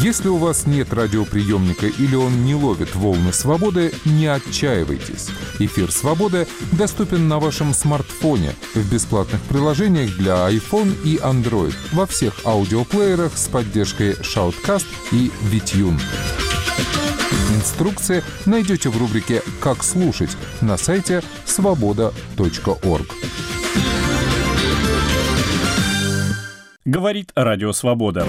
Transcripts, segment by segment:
Если у вас нет радиоприемника или он не ловит волны свободы, не отчаивайтесь. Эфир «Свободы» доступен на вашем смартфоне в бесплатных приложениях для iPhone и Android во всех аудиоплеерах с поддержкой Shoutcast и VTune. Инструкции найдете в рубрике «Как слушать» на сайте svoboda.org. Говорит Радио Свобода.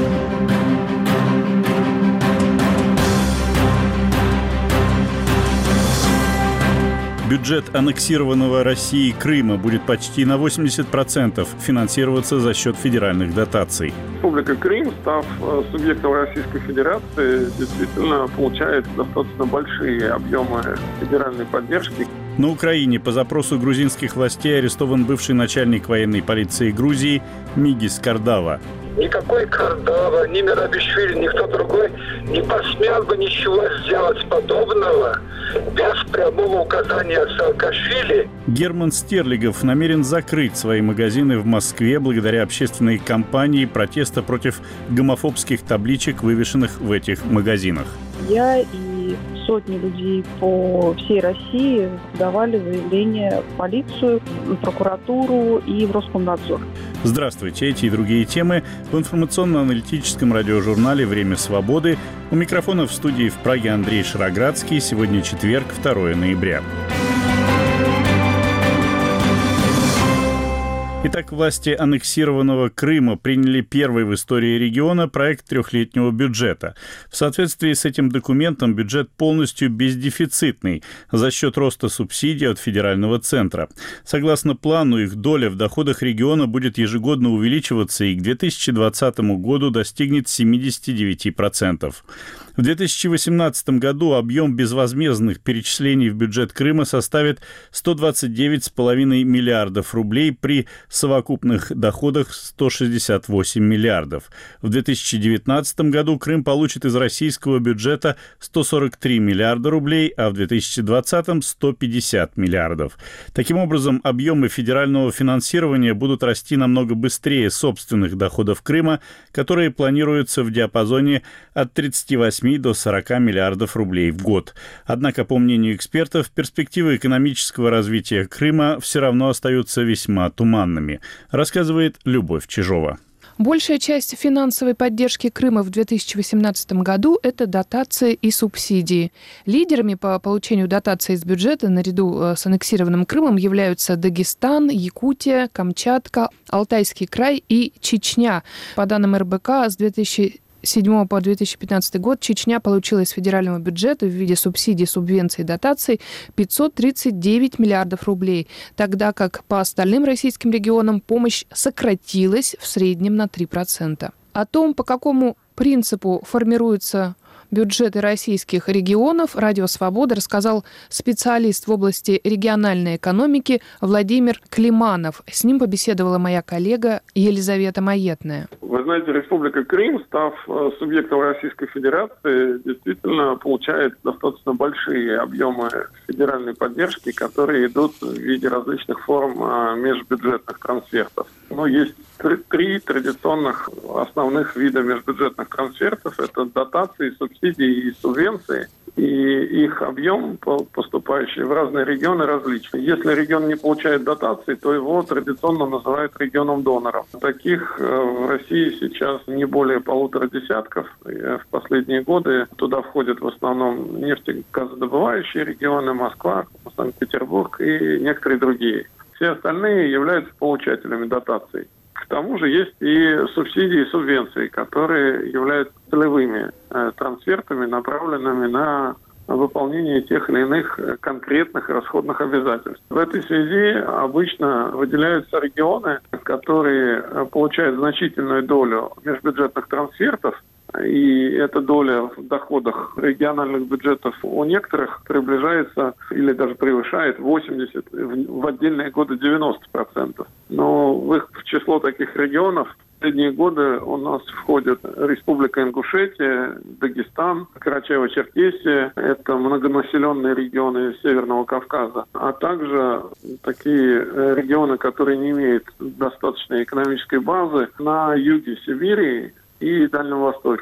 Бюджет аннексированного Россией Крыма будет почти на 80% финансироваться за счет федеральных дотаций. Республика Крым, став субъектом Российской Федерации, действительно получает достаточно большие объемы федеральной поддержки. На Украине по запросу грузинских властей арестован бывший начальник военной полиции Грузии Мигис Кардава. Никакой Кардава, ни Мерабишвили, никто другой не посмел бы ничего сделать подобного без прямого указания Саакашвили. Герман Стерлигов намерен закрыть свои магазины в Москве благодаря общественной кампании протеста против гомофобских табличек, вывешенных в этих магазинах. Я и сотни людей по всей России давали заявление в полицию, в прокуратуру и в Роскомнадзор. Здравствуйте. Эти и другие темы в информационно-аналитическом радиожурнале «Время свободы». У микрофона в студии в Праге Андрей Шароградский. Сегодня четверг, 2 ноября. Итак, власти аннексированного Крыма приняли первый в истории региона проект трехлетнего бюджета. В соответствии с этим документом бюджет полностью бездефицитный за счет роста субсидий от федерального центра. Согласно плану, их доля в доходах региона будет ежегодно увеличиваться и к 2020 году достигнет 79%. В 2018 году объем безвозмездных перечислений в бюджет Крыма составит 129,5 миллиардов рублей при совокупных доходах 168 миллиардов. В 2019 году Крым получит из российского бюджета 143 миллиарда рублей, а в 2020 – 150 миллиардов. Таким образом, объемы федерального финансирования будут расти намного быстрее собственных доходов Крыма, которые планируются в диапазоне от 38 до 40 миллиардов рублей в год. Однако, по мнению экспертов, перспективы экономического развития Крыма все равно остаются весьма туманными, рассказывает Любовь Чижова. Большая часть финансовой поддержки Крыма в 2018 году – это дотации и субсидии. Лидерами по получению дотаций из бюджета наряду с аннексированным Крымом являются Дагестан, Якутия, Камчатка, Алтайский край и Чечня. По данным РБК, с 2007 по 2015 год Чечня получила из федерального бюджета в виде субсидий, субвенций и дотаций 539 миллиардов рублей, тогда как по остальным российским регионам помощь сократилась в среднем на 3%. О том, по какому принципу формируются бюджеты российских регионов, Радио Свобода рассказал специалист в области региональной экономики Владимир Климанов. С ним побеседовала моя коллега Елизавета Маетная. Вы знаете, Республика Крым, став субъектом Российской Федерации, действительно получает достаточно большие объемы федеральной поддержки, которые идут в виде различных форм межбюджетных трансфертов. Но есть три традиционных основных вида межбюджетных трансфертов. Это дотации, субсидии и субвенции. И их объем, поступающий в разные регионы, различный. Если регион не получает дотации, то его традиционно называют регионом-донором. Таких в России сейчас не более 150 десятков. В последние годы туда входят в основном нефтегазодобывающие регионы, Москва, Санкт-Петербург и некоторые другие. Все остальные являются получателями дотаций. К тому же есть и субсидии и субвенции, которые являются целевыми трансфертами, направленными на выполнение тех или иных конкретных расходных обязательств. В этой связи обычно выделяются регионы, которые получают значительную долю межбюджетных трансфертов, и эта доля в доходах региональных бюджетов у некоторых приближается или даже превышает 80%, в отдельные годы 90%. Но в число таких регионов в последние годы у нас входят Республика Ингушетия, Дагестан, Карачаево-Черкесия, это многонаселенные регионы Северного Кавказа, а также такие регионы, которые не имеют достаточной экономической базы на юге Сибири и Дальнем Востоке.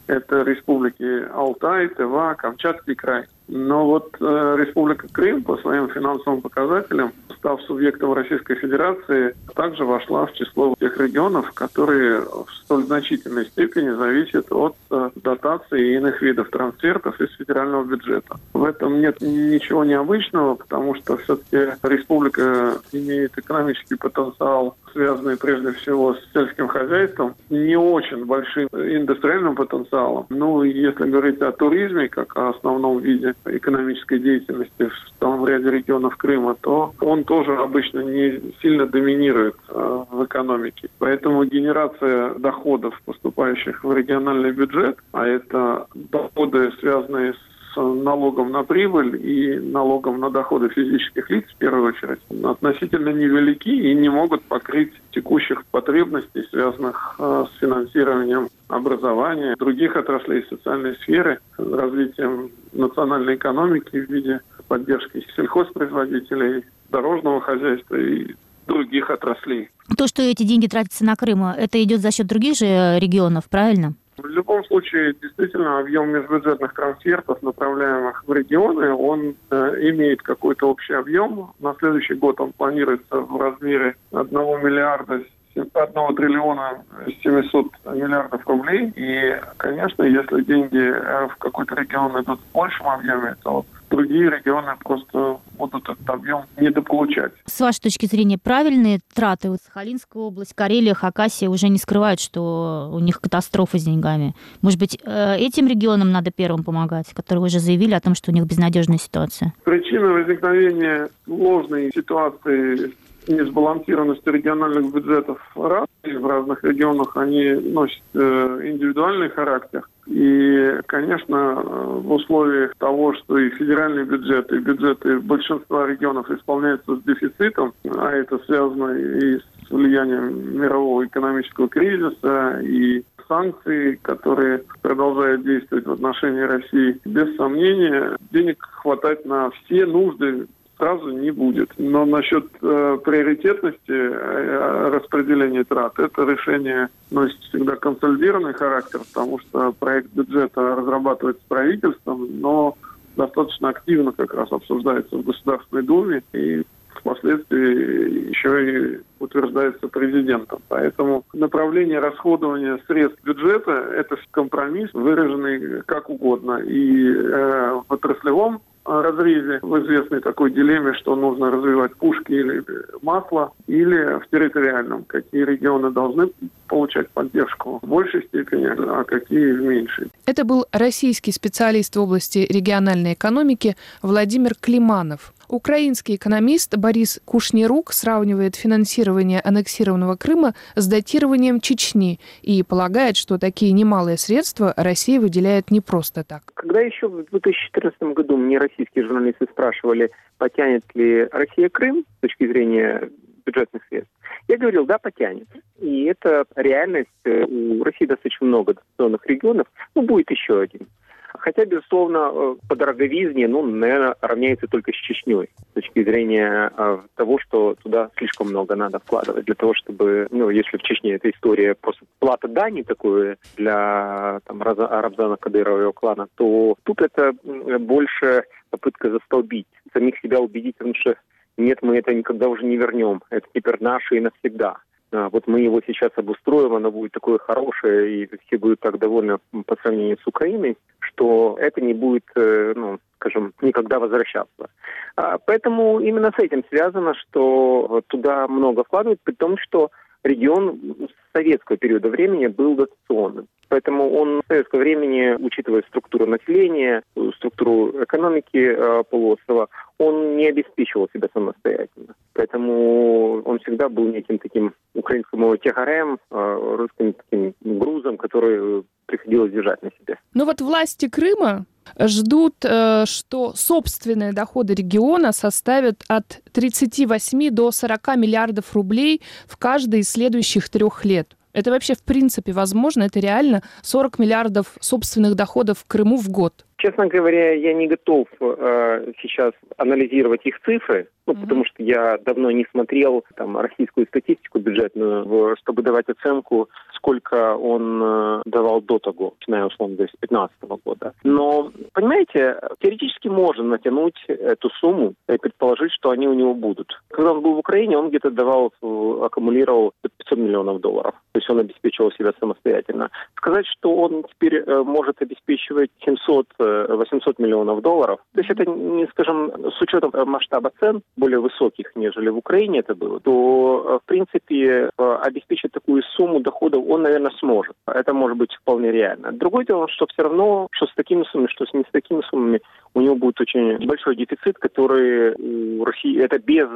Это республики Алтай, Тыва, Камчатский край. Но вот Республика Крым по своим финансовым показателям, став субъектом Российской Федерации, также вошла в число тех регионов, которые в столь значительной степени зависят от дотаций и иных видов трансфертов из федерального бюджета. В этом нет ничего необычного, потому что все-таки республика имеет экономический потенциал, связанный прежде всего с сельским хозяйством, не очень большим индустриальным потенциалом. Ну, если говорить о туризме, как о основном виде экономической деятельности в том ряде регионов Крыма, то он тоже обычно не сильно доминирует в экономике. Поэтому генерация доходов, поступающих в региональный бюджет, а это доходы, связанные с налогом на прибыль и налогом на доходы физических лиц, в первую очередь, относительно невелики и не могут покрыть текущих потребностей, связанных с финансированием образования, других отраслей социальной сферы, развитием национальной экономики в виде поддержки сельхозпроизводителей, дорожного хозяйства и других отраслей. То, что эти деньги тратятся на Крым, это идет за счет других же регионов, правильно? В любом случае, действительно, объем межбюджетных трансфертов, направляемых в регионы, он имеет какой-то общий объем. На следующий год он планируется в размере 1 триллиона 700 миллиардов рублей. И, конечно, если деньги в какой-то регион идут в большем объеме, то другие регионы просто будут этот объем недополучать. С вашей точки зрения, правильные траты? Вот Сахалинская область, Карелия, Хакасия уже не скрывают, что у них катастрофа с деньгами. Может быть, этим регионам надо первым помогать, которые уже заявили о том, что у них безнадежная ситуация? Причины возникновения сложной ситуации несбалансированности региональных бюджетов разные. В разных регионах они носят индивидуальный характер. И, конечно, в условиях того, что и федеральный бюджет, и бюджеты большинства регионов исполняются с дефицитом, а это связано и с влиянием мирового экономического кризиса, и санкций, которые продолжают действовать в отношении России, без сомнения, денег хватать на все нужды сразу не будет. Но насчет приоритетности распределения трат, это решение носит всегда консолидированный характер, потому что проект бюджета разрабатывается правительством, но достаточно активно как раз обсуждается в Государственной Думе и впоследствии еще и утверждается президентом. Поэтому направление расходования средств бюджета – это компромисс, выраженный как угодно. И в отраслевом разрезе, в известной такой дилемме, что нужно развивать пушки или масло, или в территориальном, какие регионы должны получать поддержку в большей степени, а какие в меньшей. Это был российский специалист в области региональной экономики Владимир Климанов. Украинский экономист Борис Кушнерук сравнивает финансирование аннексированного Крыма с датированием Чечни и полагает, что такие немалые средства Россия выделяет не просто так. Когда еще в 2014 году мне российские журналисты спрашивали, потянет ли Россия Крым с точки зрения бюджетных средств, я говорил, да, потянет. И это реальность. У России достаточно много дотационных регионов, будет еще один. Хотя, безусловно, по дороговизне, наверное, равняется только с Чечней. С точки зрения того, что туда слишком много надо вкладывать для того, чтобы, если в Чечне эта история просто плата дани такое для Рамзана Кадырова и его клана, то тут это больше попытка застолбить, самих себя убедить, потому что нет, мы это никогда уже не вернем. Это теперь наше и навсегда. Вот мы его сейчас обустроим, оно будет такое хорошее, и все будут так довольны по сравнению с Украиной, что это не будет, никогда возвращаться. Поэтому именно с этим связано, что туда много вкладывают, при том, что регион с советского периода времени был дотационным. Поэтому он в советское время, учитывая структуру населения, структуру экономики полуострова, он не обеспечивал себя самостоятельно. Поэтому он всегда был неким таким украинским тягарем, русским таким грузом, который приходилось держать на себе. Но вот власти Крыма ждут, что собственные доходы региона составят от 38 до 40 миллиардов рублей в каждой из следующих 3 лет. Это вообще в принципе возможно? Это реально 40 миллиардов собственных доходов в Крыму в год? Честно говоря, я не готов сейчас анализировать их цифры, потому что я давно не смотрел российскую статистику бюджетную, чтобы давать оценку, сколько он давал до того, начиная, условно, с 2015 года. Но, понимаете, теоретически можно натянуть эту сумму и предположить, что они у него будут. Когда он был в Украине, он где-то аккумулировал $500 миллионов. То есть он обеспечивал себя самостоятельно. Сказать, что он теперь может обеспечивать $700-800 миллионов, то есть это, скажем, с учетом масштаба цен, более высоких, нежели в Украине это было, то, в принципе, обеспечить такую сумму доходов он, наверное, сможет. Это может быть вполне реально. Другое дело, что все равно, что с такими суммами, что с не с такими суммами, у него будет очень большой дефицит, который у России, это без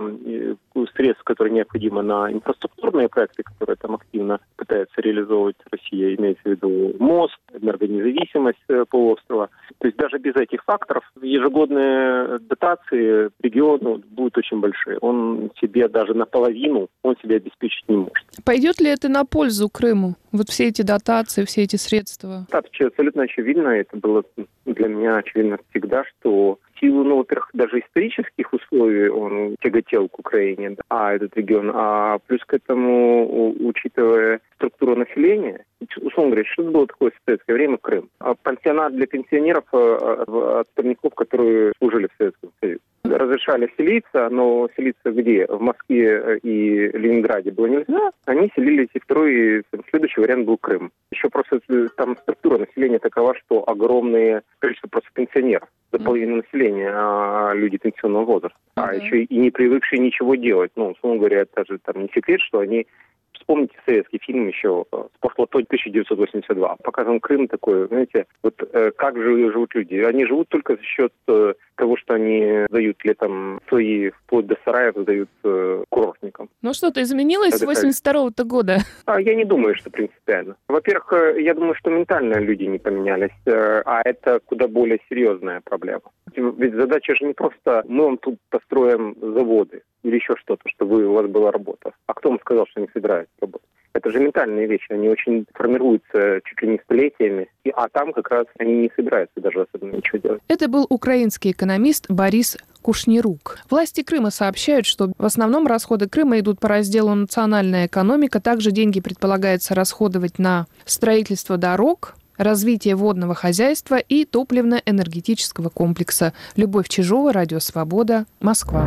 средств, которые необходимы на инфраструктурные проекты, которые там активно пытается реализовывать Россия, имеется в виду мост, энергонезависимость полуострова. То есть даже без этих факторов ежегодные дотации региону будут очень большие. Он себе даже наполовину, он себе обеспечить не может. Пойдет ли это на пользу Крыму? Вот все эти дотации, все эти средства? Да, абсолютно очевидно. Это было для меня очевидно всегда, что в силу, во-первых, даже исторических условий он тяготел к Украине, этот регион, а плюс к этому, учитывая структуру населения, условно говоря, что было такое в советское время Крым? Пансионат для пенсионеров, отставников, которые служили в Советском Союзе. Разрешали селиться, но селиться где? В Москве и Ленинграде было нельзя. Они селились, и второй, следующий вариант был Крым. Еще просто там структура населения такова, что огромное количество просто пенсионеров. До половины населения, люди пенсионного возраста. А еще и не привыкшие ничего делать. Условно говоря, это же не секрет, что они... Вспомните советский фильм еще «Спортлото 1982». Показан Крым такой, знаете, как же живут люди. Они живут только за счет того, что они дают летом свои, вплоть до сараев, дают курортникам. Что-то изменилось с 82-го года? Я не думаю, что принципиально. Во-первых, я думаю, что ментально люди не поменялись, а это куда более серьезная проблема. Ведь задача же не просто мы вам тут построим заводы или еще что-то, чтобы у вас была работа. А кто вам сказал, что не собираются работать? Это же ментальные вещи, они очень формируются чуть ли не столетиями, а там как раз они не собираются даже особенно ничего делать. Это был украинский экономист Борис Кушнирук. Власти Крыма сообщают, что в основном расходы Крыма идут по разделу «Национальная экономика». Также деньги предполагается расходовать на строительство дорог, развитие водного хозяйства и топливно-энергетического комплекса. Любовь Чижова, Радио Свобода, Москва.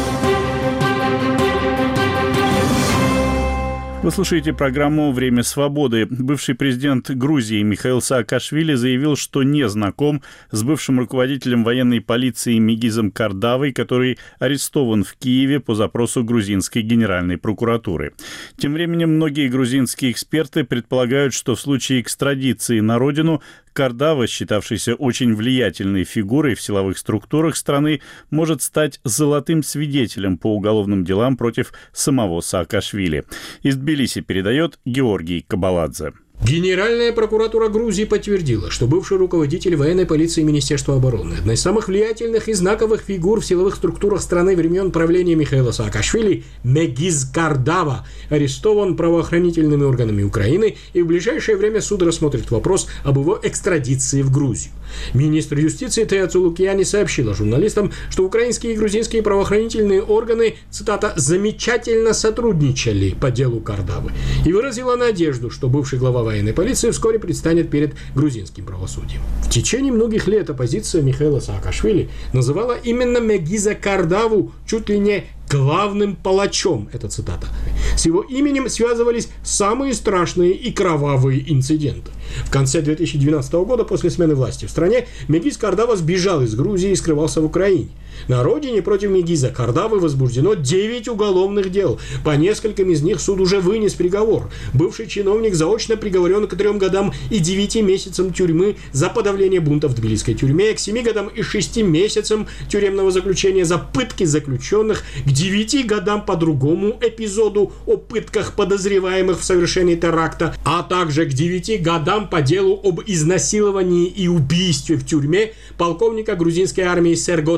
Вы слушаете программу «Время свободы». Бывший президент Грузии Михаил Саакашвили заявил, что не знаком с бывшим руководителем военной полиции Мегизом Кардавой, который арестован в Киеве по запросу грузинской генеральной прокуратуры. Тем временем многие грузинские эксперты предполагают, что в случае экстрадиции на родину Кардава, считавшийся очень влиятельной фигурой в силовых структурах страны, может стать золотым свидетелем по уголовным делам против самого Саакашвили. Из Тбилиси передает Георгий Кабаладзе. Генеральная прокуратура Грузии подтвердила, что бывший руководитель военной полиции Министерства обороны, одна из самых влиятельных и знаковых фигур в силовых структурах страны времен правления Михаила Саакашвили, Мегиз Кардава, арестован правоохранительными органами Украины, и в ближайшее время суд рассмотрит вопрос об его экстрадиции в Грузию. Министр юстиции Теа Цулукьяни сообщила журналистам, что украинские и грузинские правоохранительные органы, цитата, «замечательно сотрудничали по делу Кардавы», и выразила надежду, что бывший глава военной полиции вскоре предстанет перед грузинским правосудием. В течение многих лет оппозиция Михаила Саакашвили называла именно Мегиза Кардаву чуть ли не главным палачом, это цитата. С его именем связывались самые страшные и кровавые инциденты. В конце 2012 года, после смены власти в стране, Мегиз Кардава сбежал из Грузии и скрывался в Украине. На родине против Мегиза Кардавы возбуждено 9 уголовных дел. По нескольким из них суд уже вынес приговор. Бывший чиновник заочно приговорен к 3 годам и 9 месяцам тюрьмы за подавление бунта в тбилисской тюрьме, к 7 годам и 6 месяцам тюремного заключения за пытки заключенных, к 9 годам по другому эпизоду о пытках подозреваемых в совершении теракта, а также к 9 годам по делу об изнасиловании и убийстве в тюрьме полковника грузинской армии Серго Тетрак,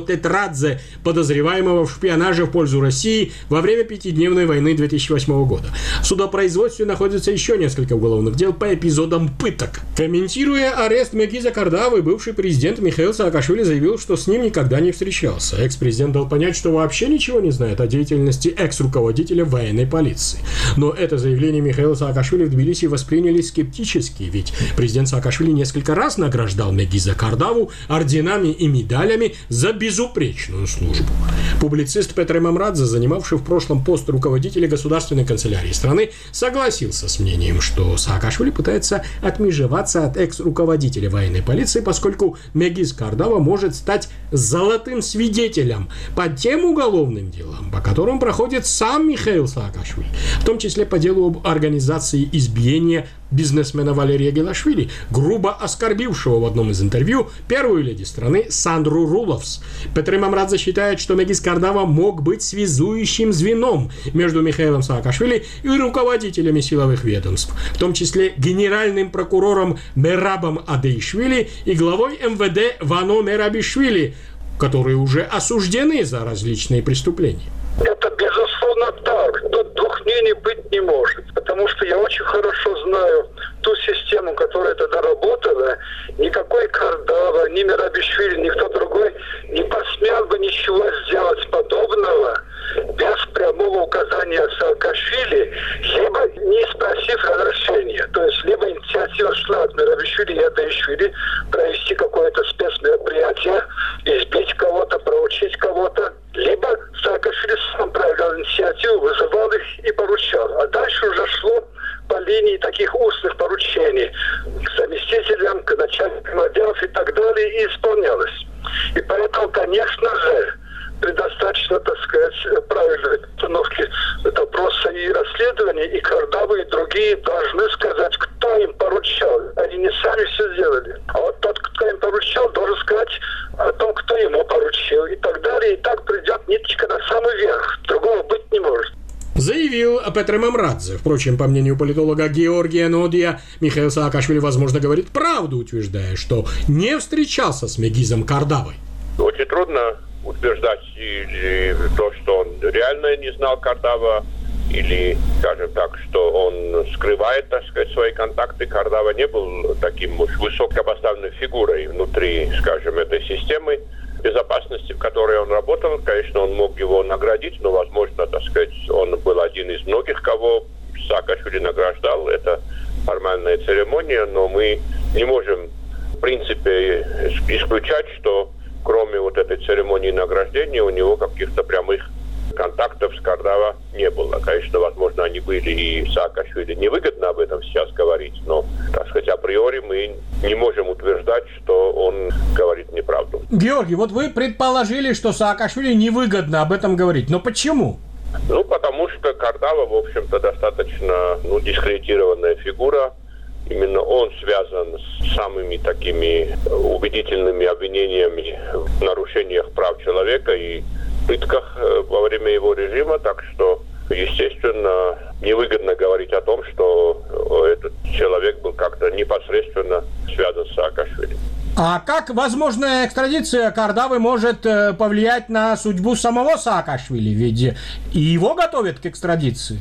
Мамрадзе, подозреваемого в шпионаже в пользу России во время пятидневной войны 2008 года. В судопроизводстве находится еще несколько уголовных дел по эпизодам пыток. Комментируя арест Мегиза Кардавы, бывший президент Михаил Саакашвили заявил, что с ним никогда не встречался. Экс-президент дал понять, что вообще ничего не знает о деятельности экс-руководителя военной полиции. Но это заявление Михаила Саакашвили в Тбилиси восприняли скептически, ведь президент Саакашвили несколько раз награждал Мегиза Кардаву орденами и медалями за безупречную службу. Публицист Петр Мамрадзе, занимавший в прошлом пост руководителя государственной канцелярии страны, согласился с мнением, что Саакашвили пытается отмежеваться от экс-руководителя военной полиции, поскольку Мегиз Кардава может стать золотым свидетелем по тем уголовным делам, по которым проходит сам Михаил Саакашвили, в том числе по делу об организации избиения бизнесмена Валерия Гелашвили, грубо оскорбившего в одном из интервью первую леди страны Сандру Руловс. Петр Мамрадзе считает, что Мегиз Кардава мог быть связующим звеном между Михаилом Саакашвили и руководителями силовых ведомств, в том числе генеральным прокурором Мерабом Адеишвили и главой МВД Вано Мерабишвили, которые уже осуждены за различные преступления. Это безусловно так. Тут двух мнений быть не может. Потому что я очень хорошо знаю ту систему, которая тогда работала. Никакой Кардава, ни Мерабишвили, никто другой не посмел бы ничего сделать подобного без прямого указания Саакашвили, либо не спросив разрешения. То есть, либо инициатива шла от Мерабишвили и Адеишвили провести какое-то спецмероприятие, избить кого-то, проучить кого-то, либо Саакашвили сам проявлял инициативу, вызывал их и поручал. А дальше уже шло по линии таких устных поручений к заместителям, к начальникам отделов и так далее, и исполнялось. И поэтому, конечно же, при достаточно, так сказать, правильной установке допроса и расследования, и Кардавы, и другие должны сказать, кто им поручал. Они не сами все сделали. А вот тот, кто им поручал, должен сказать о том, кто ему поручил, и так далее. И так придет ниточка на самый верх. Другого быть не может. Заявил Петр Мамрадзе. Впрочем, по мнению политолога Георгия Нодия, Михаил Саакашвили, возможно, говорит правду, утверждая, что не встречался с Мегизом Кардавой. Очень трудно утверждать или то, что он реально не знал Кардава, или, скажем так, что он скрывает, так сказать, свои контакты. Кардава не был таким уж высокопоставленной фигурой внутри, скажем, этой системы безопасности, в которой он работал. Конечно, он мог его наградить, но, возможно, так сказать, он был один из многих, кого Саакашвили награждал. Это формальная церемония, но мы не можем, в принципе, исключать, что кроме вот этой церемонии награждения у него каких-то прямых контактов с Кардава не было. Конечно, возможно, они были, и Саакашвили невыгодно об этом сейчас говорить, но, так сказать, априори мы не можем утверждать, что он говорит неправду. Георгий, вот вы предположили, что Саакашвили невыгодно об этом говорить, но почему? Потому что Кардава, в общем-то, достаточно дискредитированная фигура. Именно он связан с самыми такими убедительными обвинениями в нарушениях прав человека и пытках во время его режима, так что, естественно, невыгодно говорить о том, что этот человек был как-то непосредственно связан с Саакашвили. А как возможная экстрадиция Кардавы может повлиять на судьбу самого Саакашвили? Ведь и его готовят к экстрадиции.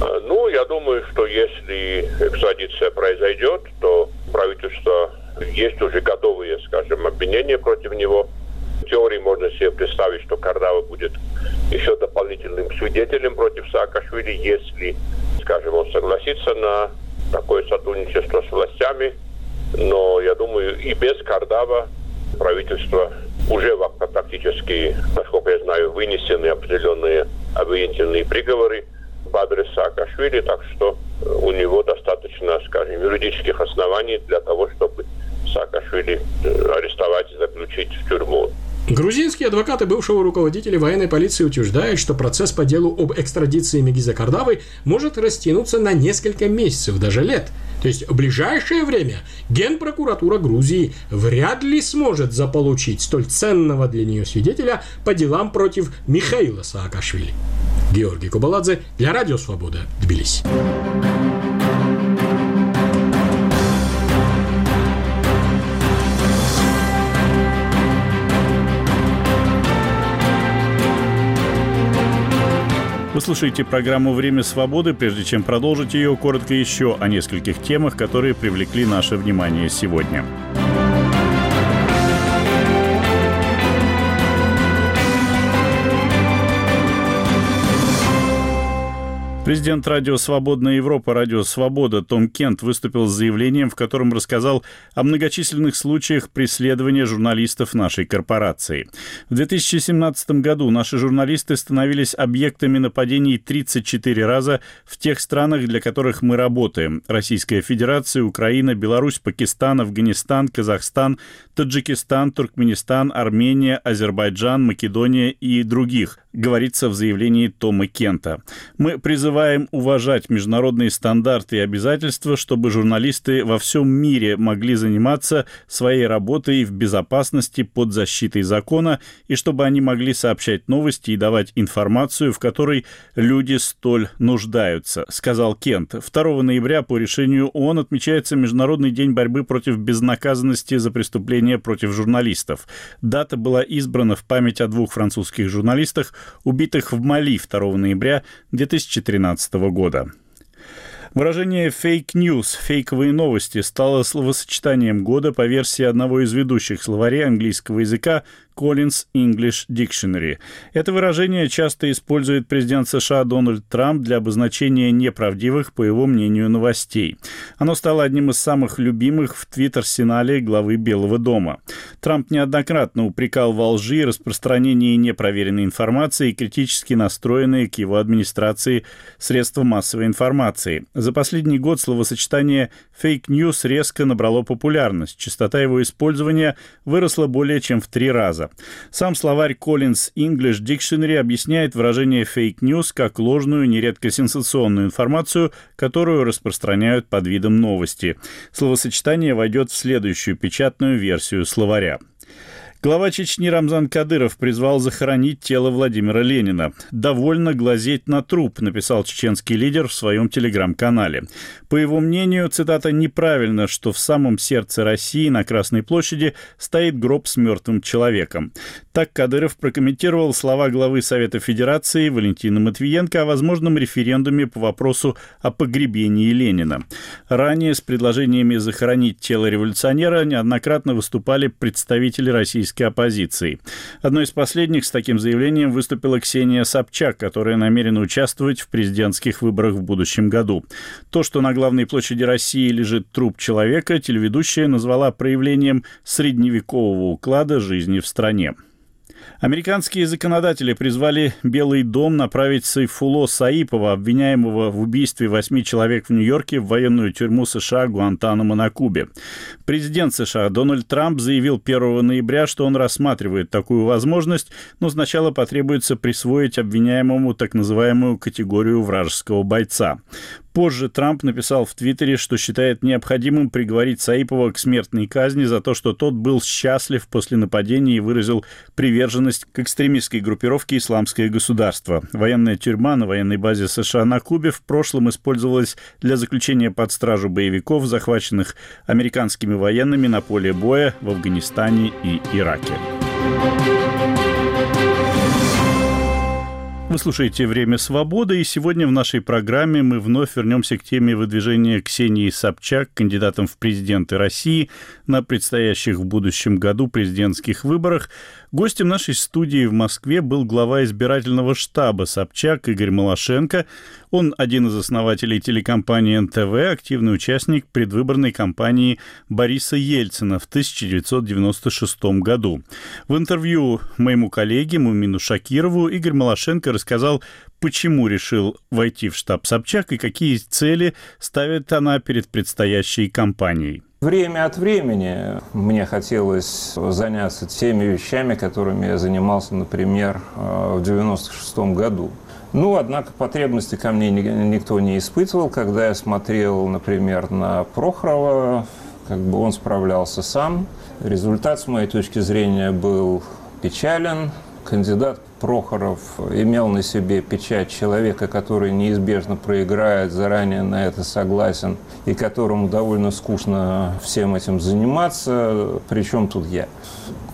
Я думаю, что если экстрадиция произойдет, то правительство есть уже готовые, скажем, обвинения против него. В теории можно себе представить, что Кардава будет еще дополнительным свидетелем против Саакашвили, если, скажем, он согласится на такое сотрудничество с властями. Но, я думаю, и без Кардава правительство уже практически, насколько я знаю, вынесены определенные обвинительные приговоры в адрес Саакашвили, так что у него достаточно, скажем, юридических оснований для того, чтобы Саакашвили арестовать и заключить в тюрьму. Грузинские адвокаты бывшего руководителя военной полиции утверждают, что процесс по делу об экстрадиции Мегиза Кардавы может растянуться на несколько месяцев, даже лет. То есть в ближайшее время Генпрокуратура Грузии вряд ли сможет заполучить столь ценного для нее свидетеля по делам против Михаила Саакашвили. Георгий Кубаладзе для Радио Свобода, Тбилиси. слушаете программу «Время свободы». Прежде чем продолжить ее, коротко еще о нескольких темах, которые привлекли наше внимание сегодня. Президент Радио «Свободная Европа», Радио «Свобода» Том Кент выступил с заявлением, в котором рассказал о многочисленных случаях преследования журналистов нашей корпорации. В 2017 году наши журналисты становились объектами нападений 34 раза в тех странах, для которых мы работаем. Российская Федерация, Украина, Беларусь, Пакистан, Афганистан, Казахстан, Таджикистан, Туркменистан, Армения, Азербайджан, Македония и других, говорится в заявлении Тома Кента. Мы призываем уважать международные стандарты и обязательства, чтобы журналисты во всем мире могли заниматься своей работой в безопасности под защитой закона, и чтобы они могли сообщать новости и давать информацию, в которой люди столь нуждаются, сказал Кент. 2 ноября по решению ООН отмечается Международный день борьбы против безнаказанности за преступления против журналистов. Дата была избрана в память о 2 французских журналистах, убитых в Мали 2 ноября 2013 года. Выражение «фейк ньюс» — «фейковые новости» стало словосочетанием года по версии одного из ведущих словарей английского языка Collins English Dictionary. Это выражение часто использует президент США Дональд Трамп для обозначения неправдивых, по его мнению, новостей. Оно стало одним из самых любимых в твит-арсенале главы Белого дома. Трамп неоднократно упрекал во лжи и распространении непроверенной информации и критически настроенные к его администрации средства массовой информации. За последний год словосочетание «фейк ньюс» резко набрало популярность. Частота его использования выросла более чем в 3 раза. Сам словарь Collins English Dictionary объясняет выражение «фейк ньюс» как ложную, нередко сенсационную информацию, которую распространяют под видом новости. Словосочетание войдет в следующую печатную версию словаря. Глава Чечни Рамзан Кадыров призвал захоронить тело Владимира Ленина. «Довольно глазеть на труп», написал чеченский лидер в своем телеграм-канале. По его мнению, цитата, «неправильно, что в самом сердце России на Красной площади стоит гроб с мертвым человеком». Так Кадыров прокомментировал слова главы Совета Федерации Валентины Матвиенко о возможном референдуме по вопросу о погребении Ленина. Ранее с предложениями захоронить тело революционера неоднократно выступали представители российской оппозиции. Одной из последних с таким заявлением выступила Ксения Собчак, которая намерена участвовать в президентских выборах в будущем году. То, что на главной площади России лежит труп человека, телеведущая назвала проявлением средневекового уклада жизни в стране. Американские законодатели призвали Белый дом направить Сайфулло Саипова, обвиняемого в убийстве 8 человек в Нью-Йорке, в военную тюрьму США Гуантанамо на Кубе. Президент США Дональд Трамп заявил 1 ноября, что он рассматривает такую возможность, но сначала потребуется присвоить обвиняемому так называемую категорию вражеского бойца. Позже Трамп написал в Твиттере, что считает необходимым приговорить Саипова к смертной казни за то, что тот был счастлив после нападения и выразил приверженность к экстремистской группировке «Исламское государство». Военная тюрьма на военной базе США на Кубе в прошлом использовалась для заключения под стражу боевиков, захваченных американскими военными на поле боя в Афганистане и Ираке. Вы слушаете «Время свободы», и сегодня в нашей программе мы вновь вернемся к теме выдвижения Ксении Собчак кандидатом в президенты России на предстоящих в будущем году президентских выборах. Гостем нашей студии в Москве был глава избирательного штаба Собчак Игорь Малашенко. Он один из основателей телекомпании НТВ, активный участник предвыборной кампании Бориса Ельцина в 1996 году. В интервью моему коллеге Мумину Шакирову Игорь Малашенко рассказал, почему решил войти в штаб Собчак и какие цели ставит она перед предстоящей кампанией. Время от времени мне хотелось заняться теми вещами, которыми я занимался, например, в 1996 году. Однако потребности ко мне никто не испытывал. Когда я смотрел, например, на Прохорова, он справлялся сам. Результат, с моей точки зрения, был печален. Кандидат Прохоров имел на себе печать человека, который неизбежно проиграет, заранее на это согласен, и которому довольно скучно всем этим заниматься. Причем тут я?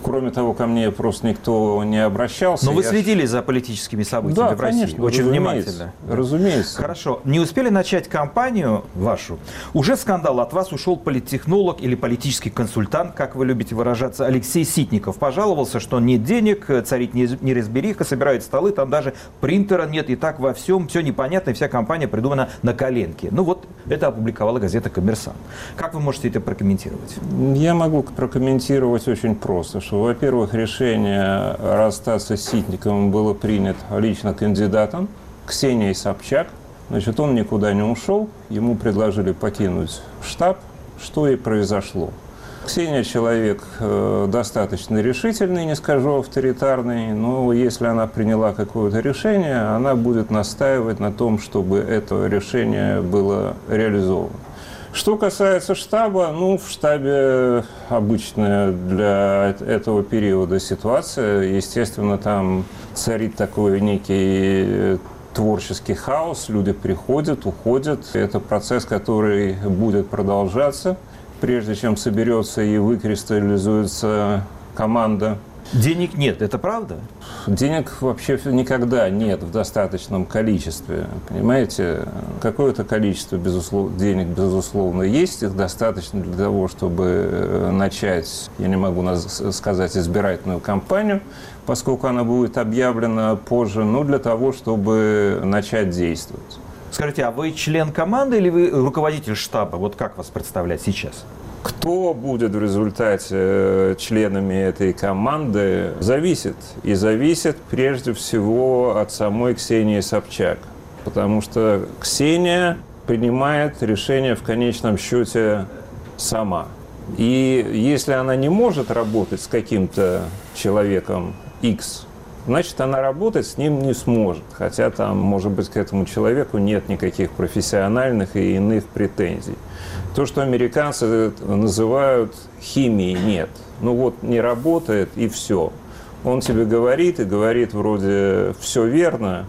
Кроме того, ко мне просто никто не обращался. Но вы следили за политическими событиями в России? Конечно, очень внимательно. Разумеется. Хорошо. Не успели начать кампанию вашу? Уже скандал. От вас ушел политтехнолог или политический консультант, как вы любите выражаться, Алексей Ситников. Пожаловался, что нет денег, царит неразбериха, собирают столы, там даже принтера нет, и так во всем, все непонятно, и вся кампания придумана на коленке. Ну вот, это опубликовала газета «Коммерсант». Как вы можете это прокомментировать? Я могу прокомментировать очень просто, что, во-первых, решение расстаться с Ситниковым было принято лично кандидатом Ксенией Собчак. Значит, он никуда не ушел, ему предложили покинуть штаб, что и произошло. Ксения человек достаточно решительный, не скажу авторитарный, но если она приняла какое-то решение, она будет настаивать на том, чтобы это решение было реализовано. Что касается штаба, в штабе обычная для этого периода ситуация. Естественно, там царит такой некий творческий хаос. Люди приходят, уходят. Это процесс, который будет продолжаться, прежде чем соберется и выкристаллизуется команда. Денег нет, это правда? Денег вообще никогда нет в достаточном количестве, понимаете? Какое-то количество денег, безусловно, есть. Их достаточно для того, чтобы начать, я не могу сказать, избирательную кампанию, поскольку она будет объявлена позже, но для того, чтобы начать действовать. Скажите, а вы член команды или вы руководитель штаба? Вот как вас представлять сейчас? Кто будет в результате членами этой команды, зависит. И зависит прежде всего от самой Ксении Собчак. Потому что Ксения принимает решение в конечном счете сама. И если она не может работать с каким-то человеком X, значит, она работать с ним не сможет. Хотя там, может быть, к этому человеку нет никаких профессиональных и иных претензий. То, что американцы называют химией, нет. Не работает и все. Он тебе говорит, и говорит вроде все верно,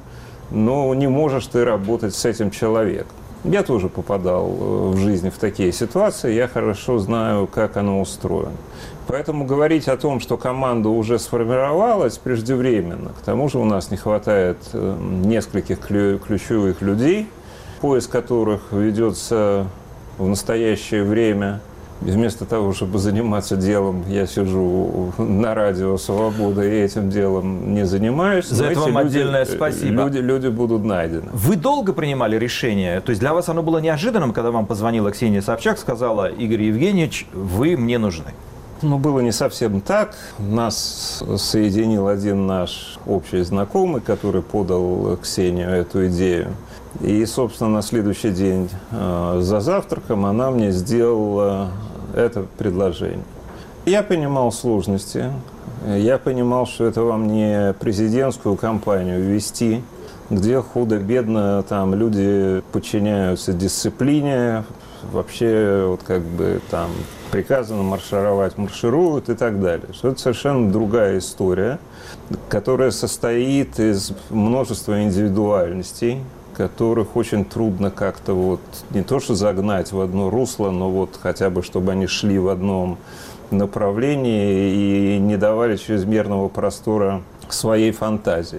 но не можешь ты работать с этим человеком. Я тоже попадал в жизни в такие ситуации, я хорошо знаю, как оно устроено. Поэтому говорить о том, что команда уже сформировалась, преждевременно. К тому же у нас не хватает нескольких ключевых людей, поиск которых ведется в настоящее время. И вместо того, чтобы заниматься делом, я сижу на радио «Свобода» и этим делом не занимаюсь. За это вам отдельное спасибо. Люди будут найдены. Вы долго принимали решение? То есть для вас оно было неожиданным, когда вам позвонила Ксения Собчак, сказала: Игорь Евгеньевич, вы мне нужны? Было не совсем так. Нас соединил один наш общий знакомый, который подал Ксению эту идею. И, собственно, на следующий день за завтраком она мне сделала это предложение. Я понимал сложности. Я понимал, что это вам не президентскую кампанию вести, где худо-бедно там люди подчиняются дисциплине, вообще там приказано маршировать, маршируют и так далее. Что это совершенно другая история, которая состоит из множества индивидуальностей, которых очень трудно как-то не то что загнать в одно русло, но хотя бы чтобы они шли в одном направлении и не давали чрезмерного простора своей фантазии.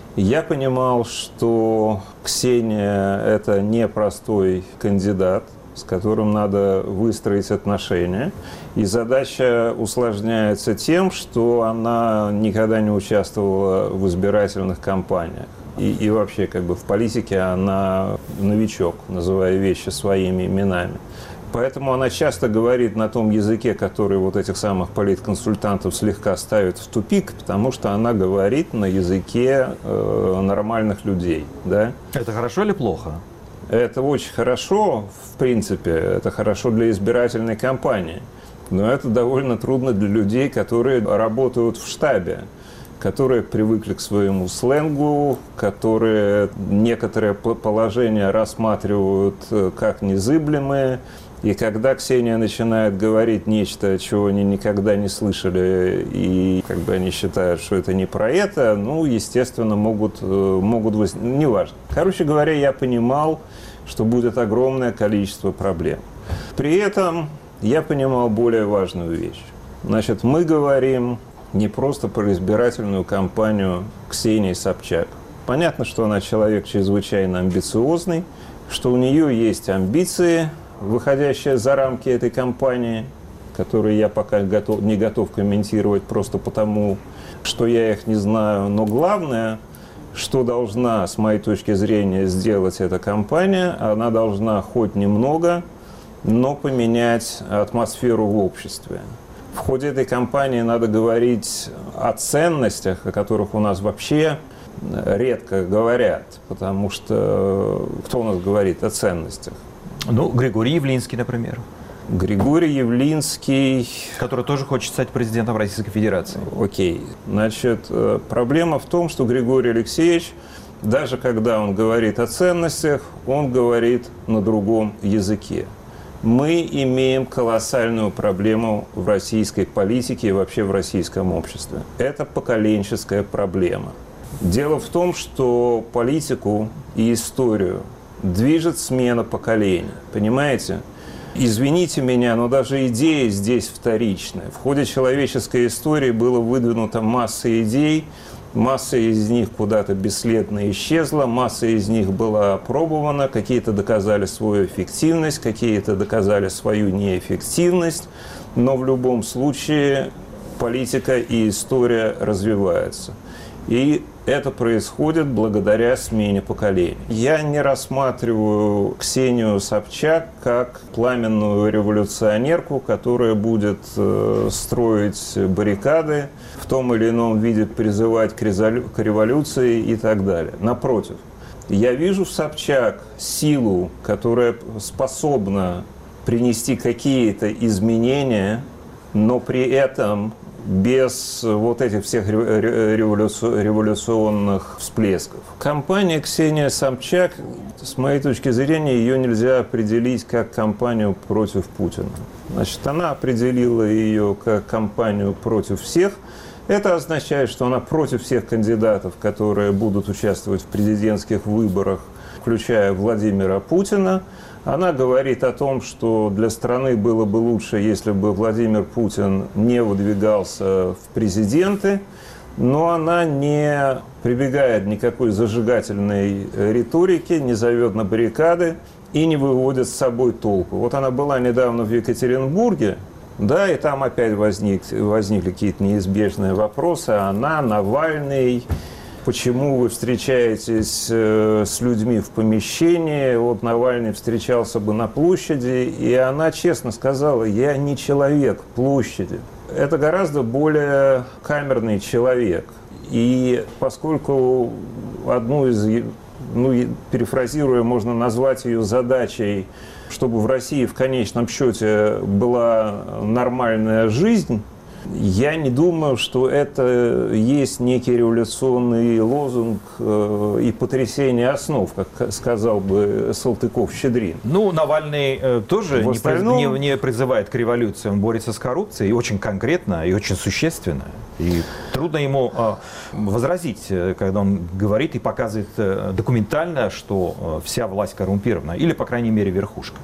Я понимал, что Ксения – это непростой кандидат, с которым надо выстроить отношения. И задача усложняется тем, что она никогда не участвовала в избирательных кампаниях. И вообще в политике она новичок, называя вещи своими именами. Поэтому она часто говорит на том языке, который этих самых политконсультантов слегка ставит в тупик, потому что она говорит на языке нормальных людей. Да? Это хорошо или плохо? Это очень хорошо, в принципе, это хорошо для избирательной кампании. Но это довольно трудно для людей, которые работают в штабе, которые привыкли к своему сленгу, которые некоторые положения рассматривают как незыблемые. И когда Ксения начинает говорить нечто, чего они никогда не слышали, и они считают, что это не про это, естественно, могут неважно. Короче говоря, я понимал, что будет огромное количество проблем. При этом я понимал более важную вещь. Значит, мы говорим не просто про избирательную кампанию Ксении Собчак. Понятно, что она человек чрезвычайно амбициозный, что у нее есть амбиции, выходящие за рамки этой кампании, которые я пока не готов комментировать просто потому, что я их не знаю. Но главное, что должна, с моей точки зрения, сделать эта кампания, она должна хоть немного, но поменять атмосферу в обществе. В ходе этой кампании надо говорить о ценностях, о которых у нас вообще редко говорят, потому что кто у нас говорит о ценностях? Ну, Григорий Явлинский, например. Григорий Явлинский... Который тоже хочет стать президентом Российской Федерации. Окей. Значит, проблема в том, что Григорий Алексеевич, даже когда он говорит о ценностях, он говорит на другом языке. Мы имеем колоссальную проблему в российской политике и вообще в российском обществе. Это поколенческая проблема. Дело в том, что политику и историю движет смена поколений. Понимаете? Извините меня, но даже идеи здесь вторичные. В ходе человеческой истории было выдвинуто масса идей, масса из них куда-то бесследно исчезла, масса из них была опробована, какие-то доказали свою эффективность, какие-то доказали свою неэффективность, но в любом случае политика и история развиваются. И это происходит благодаря смене поколений. Я не рассматриваю Ксению Собчак как пламенную революционерку, которая будет строить баррикады, в том или ином виде призывать к революции и так далее. Напротив, я вижу в Собчак силу, которая способна принести какие-то изменения, но при этом без вот этих всех революционных всплесков. Кампания Ксения Собчак, с моей точки зрения, ее нельзя определить как кампанию против Путина. Значит, она определила ее как кампанию против всех. Это означает, что она против всех кандидатов, которые будут участвовать в президентских выборах, включая Владимира Путина. Она говорит о том, что для страны было бы лучше, если бы Владимир Путин не выдвигался в президенты, но она не прибегает к никакой зажигательной риторике, не зовет на баррикады и не выводит с собой толпу. Вот она была недавно в Екатеринбурге, да, и там опять возникли какие-то неизбежные вопросы. Она, Навальный... Почему вы встречаетесь с людьми в помещении? Вот Навальный встречался бы на площади, и она честно сказала: я не человек площади. Это гораздо более камерный человек. И поскольку одну из, перефразируя, можно назвать ее задачей, чтобы в России в конечном счете была нормальная жизнь, я не думаю, что это есть некий революционный лозунг и потрясение основ, как сказал бы Салтыков-Щедрин. Ну, Навальный тоже не призывает к революции, он борется с коррупцией, и очень конкретно, и очень существенно. И трудно ему возразить, когда он говорит и показывает документально, что вся власть коррумпирована, или, по крайней мере, верхушка.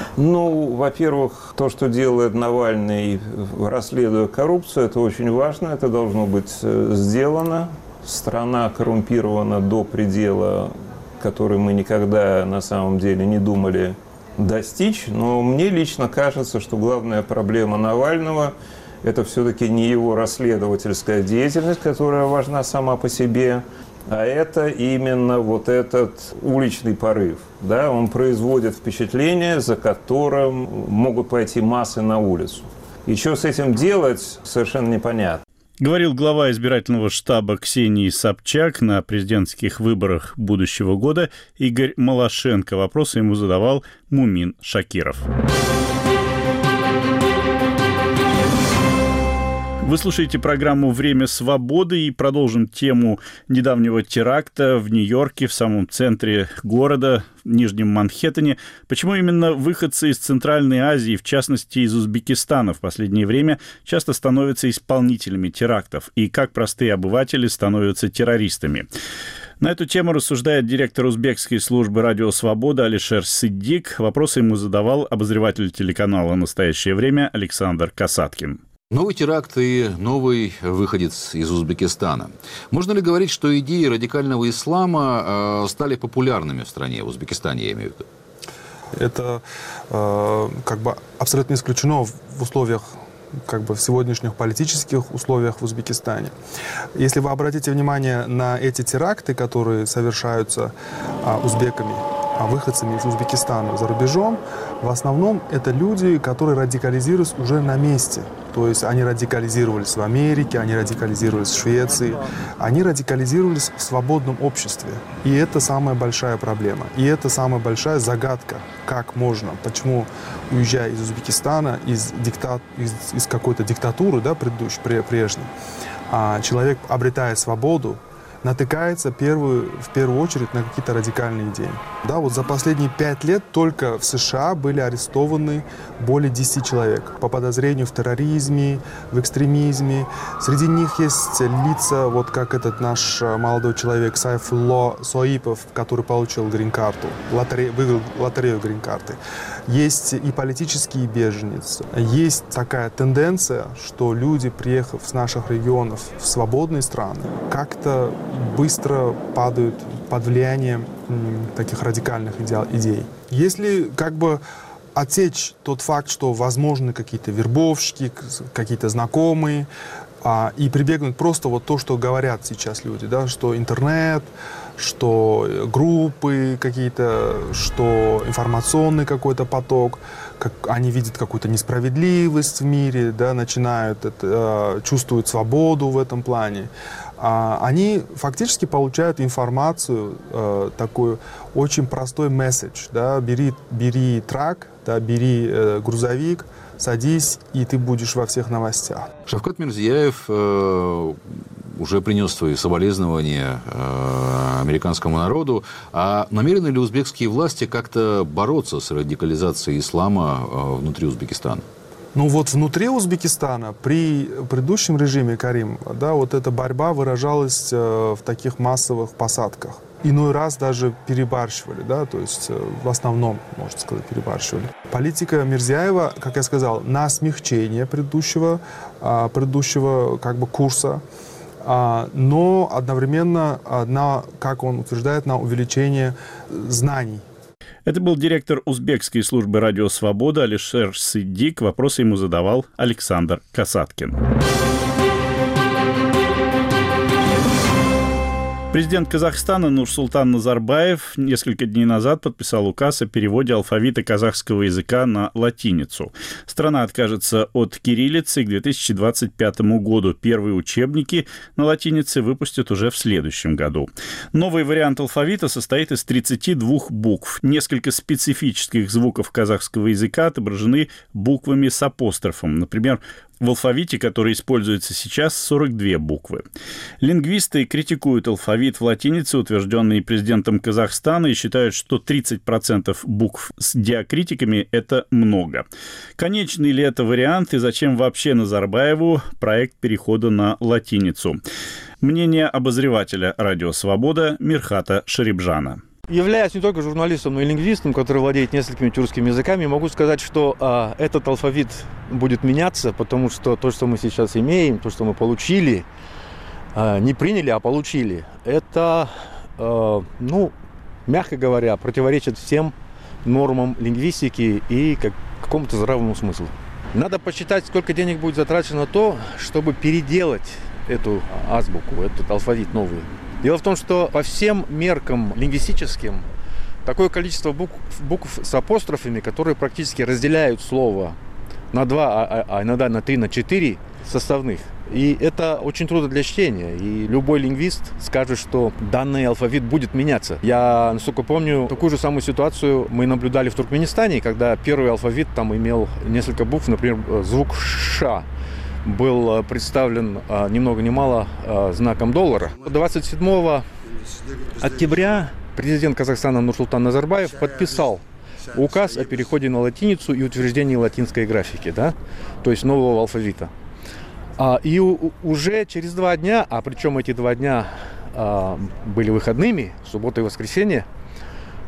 Ну, во-первых, то, что делает Навальный, расследуя коррупцию, это очень важно, это должно быть сделано. Страна коррумпирована до предела, который мы никогда на самом деле не думали достичь. Но мне лично кажется, что главная проблема Навального – это все-таки не его расследовательская деятельность, которая важна сама по себе, а это именно вот этот уличный порыв. Да? Он производит впечатление, за которым могут пойти массы на улицу. И что с этим делать, совершенно непонятно. Говорил глава избирательного штаба Ксении Собчак на президентских выборах будущего года Игорь Малашенко. Вопросы ему задавал Мумин Шакиров. Вы слушаете программу «Время свободы» и продолжим тему недавнего теракта в Нью-Йорке, в самом центре города, в Нижнем Манхэттене. Почему именно выходцы из Центральной Азии, в частности из Узбекистана, в последнее время часто становятся исполнителями терактов? И как простые обыватели становятся террористами? На эту тему рассуждает директор узбекской службы «Радио Свобода» Алишер Сиддик. Вопросы ему задавал обозреватель телеканала «Настоящее время» Александр Касаткин. Новый теракт и новый выходец из Узбекистана. Можно ли говорить, что идеи радикального ислама стали популярными в стране, в Узбекистане, я имею в виду? Это абсолютно исключено в условиях, в сегодняшних политических условиях в Узбекистане. Если вы обратите внимание на эти теракты, которые совершаются узбеками, выходцами из Узбекистана за рубежом, в основном это люди, которые радикализируются уже на месте. То есть они радикализировались в Америке, они радикализировались в Швеции, они радикализировались в свободном обществе. И это самая большая проблема. И это самая большая загадка. Как можно, почему, уезжая из Узбекистана, из какой-то диктатуры, предыдущей, прежней, человек, обретая свободу, натыкается в первую очередь на какие-то радикальные идеи. За последние 5 лет только в США были арестованы более 10 человек по подозрению в терроризме, в экстремизме. Среди них есть лица, как этот наш молодой человек Сайфулло Соипов, который получил грин-карту, выиграл лотерею грин-карты. Есть и политические беженцы. Есть такая тенденция, что люди, приехав с наших регионов в свободные страны, как-то быстро падают под влиянием таких радикальных идей. Если отсечь тот факт, что возможны какие-то вербовщики, какие-то знакомые, и прибегнуть просто то, что говорят сейчас люди, что интернет, что группы какие-то, что информационный какой-то поток, как они видят какую-то несправедливость в мире, начинают чувствуют свободу в этом плане. Они фактически получают информацию, такой очень простой месседж. Бери трак, бери грузовик, садись, и ты будешь во всех новостях. Шавкат Мирзияев уже принес свои соболезнования американскому народу. А намерены ли узбекские власти как-то бороться с радикализацией ислама внутри Узбекистана? Внутри Узбекистана при предыдущем режиме, Карим, эта борьба выражалась в таких массовых посадках. Иной раз даже перебарщивали, то есть в основном, можно сказать, перебарщивали. Политика Мирзияева, как я сказал, на смягчение предыдущего курса, но одновременно как он утверждает, на увеличение знаний. Это был директор узбекской службы «Радио Свобода» Алишер Сиддик. Вопросы ему задавал Александр Касаткин. Президент Казахстана Нурсултан Назарбаев несколько дней назад подписал указ о переводе алфавита казахского языка на латиницу. Страна откажется от кириллицы к 2025 году. Первые учебники на латинице выпустят уже в следующем году. Новый вариант алфавита состоит из 32 букв. Несколько специфических звуков казахского языка отображены буквами с апострофом. Например, в алфавите, который используется сейчас, 42 буквы. Лингвисты критикуют алфавит в латинице, утвержденный президентом Казахстана, и считают, что 30% букв с диакритиками – это много. Конечный ли это вариант и зачем вообще Назарбаеву проект перехода на латиницу? Мнение обозревателя «Радио Свобода» Мирхата Шарибжана. Являясь не только журналистом, но и лингвистом, который владеет несколькими тюркскими языками, могу сказать, что этот алфавит будет меняться, потому что то, что мы сейчас имеем, то, что мы получили, не приняли, а получили, это, мягко говоря, противоречит всем нормам лингвистики и какому-то здравому смыслу. Надо посчитать, сколько денег будет затрачено на то, чтобы переделать эту азбуку, этот алфавит новый. Дело в том, что по всем меркам лингвистическим такое количество букв с апострофами, которые практически разделяют слово на 2, а иногда на 3, на 4 составных. И это очень трудно для чтения. И любой лингвист скажет, что данный алфавит будет меняться. Я, насколько помню, такую же самую ситуацию мы наблюдали в Туркменистане, когда первый алфавит там имел несколько букв, например, звук «ш» был представлен ни много ни мало знаком доллара. 27 октября президент Казахстана Нурсултан Назарбаев подписал указ о переходе на латиницу и утверждении латинской графики, то есть нового алфавита. И уже через 2 дня, а причем эти 2 дня были выходными, суббота и воскресенье,